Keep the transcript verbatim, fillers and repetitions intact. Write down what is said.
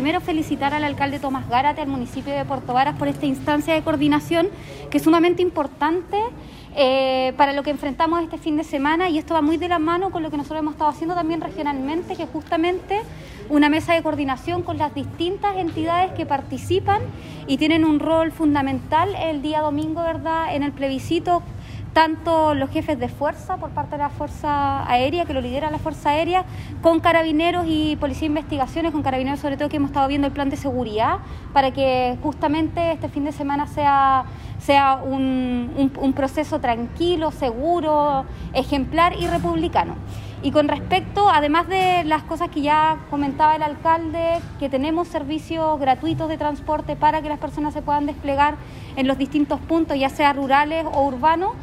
primero felicitar al alcalde Tomás Gárate, al municipio de Puerto Varas, por esta instancia de coordinación que es sumamente importante eh, para lo que enfrentamos este fin de semana, y esto va muy de la mano con lo que nosotros hemos estado haciendo también regionalmente, que es justamente una mesa de coordinación con las distintas entidades que participan y tienen un rol fundamental el día domingo, ¿verdad?, en el plebiscito, tanto los jefes de fuerza por parte de la Fuerza Aérea, que lo lidera la Fuerza Aérea, con Carabineros y Policía de Investigaciones, con Carabineros sobre todo, que hemos estado viendo el plan de seguridad, para que justamente este fin de semana sea, sea un, un, un proceso tranquilo, seguro, ejemplar y republicano. Y con respecto, además de las cosas que ya comentaba el alcalde, que tenemos servicios gratuitos de transporte para que las personas se puedan desplegar en los distintos puntos, ya sea rurales o urbanos,